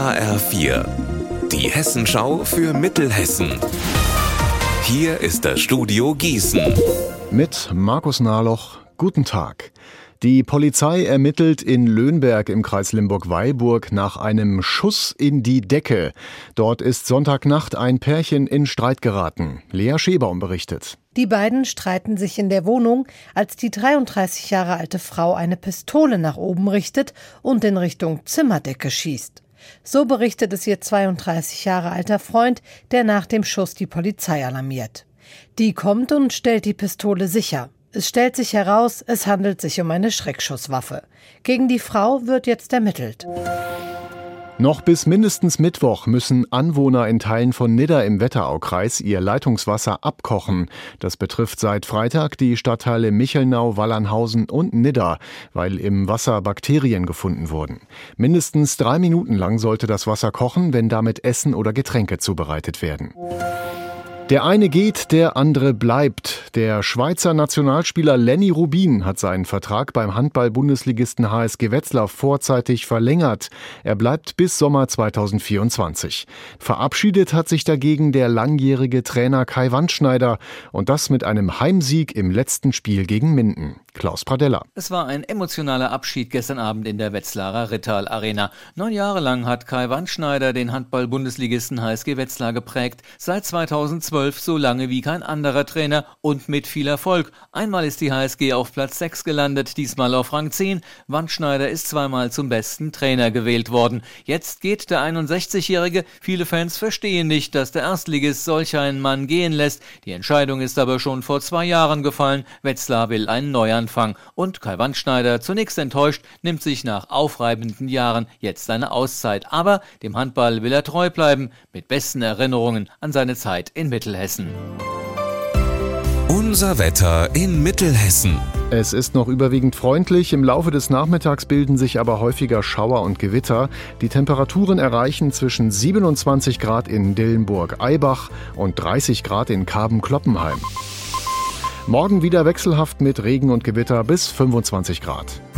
HR4, die Hessenschau für Mittelhessen. Hier ist das Studio Gießen. Mit Markus Nahloch, guten Tag. Die Polizei ermittelt in Löhnberg im Kreis Limburg-Weilburg nach einem Schuss in die Decke. Dort ist Sonntagnacht ein Pärchen in Streit geraten. Lea Schebaum berichtet. Die beiden streiten sich in der Wohnung, als die 33 Jahre alte Frau eine Pistole nach oben richtet und in Richtung Zimmerdecke schießt. So berichtet es ihr 32 Jahre alter Freund, der nach dem Schuss die Polizei alarmiert. Die kommt und stellt die Pistole sicher. Es stellt sich heraus, es handelt sich um eine Schreckschusswaffe. Gegen die Frau wird jetzt ermittelt. Noch bis mindestens Mittwoch müssen Anwohner in Teilen von Nidda im Wetteraukreis ihr Leitungswasser abkochen. Das betrifft seit Freitag die Stadtteile Michelnau, Wallernhausen und Nidda, weil im Wasser Bakterien gefunden wurden. Mindestens 3 Minuten lang sollte das Wasser kochen, wenn damit Essen oder Getränke zubereitet werden. Der eine geht, der andere bleibt. Der Schweizer Nationalspieler Lenny Rubin hat seinen Vertrag beim Handball-Bundesligisten HSG Wetzlar vorzeitig verlängert. Er bleibt bis Sommer 2024. Verabschiedet hat sich dagegen der langjährige Trainer Kai Wandschneider und das mit einem Heimsieg im letzten Spiel gegen Minden. Klaus Pradella. Es war ein emotionaler Abschied gestern Abend in der Wetzlarer Rittal Arena. 9 Jahre lang hat Kai Wandschneider den Handball-Bundesligisten HSG Wetzlar geprägt. Seit 2012 so lange wie kein anderer Trainer und mit viel Erfolg. Einmal ist die HSG auf Platz 6 gelandet, diesmal auf Rang 10. Wandschneider ist zweimal zum besten Trainer gewählt worden. Jetzt geht der 61-Jährige. Viele Fans verstehen nicht, dass der Erstligist solch einen Mann gehen lässt. Die Entscheidung ist aber schon vor 2 Jahren gefallen. Wetzlar will einen Neuanfang. Und Kai Wandschneider, zunächst enttäuscht, nimmt sich nach aufreibenden Jahren jetzt eine Auszeit. Aber dem Handball will er treu bleiben, mit besten Erinnerungen an seine Zeit in Mittelhessen. Unser Wetter in Mittelhessen. Es ist noch überwiegend freundlich, im Laufe des Nachmittags bilden sich aber häufiger Schauer und Gewitter. Die Temperaturen erreichen zwischen 27 Grad in Dillenburg-Eibach und 30 Grad in Karben-Kloppenheim. Morgen wieder wechselhaft mit Regen und Gewitter bis 25 Grad.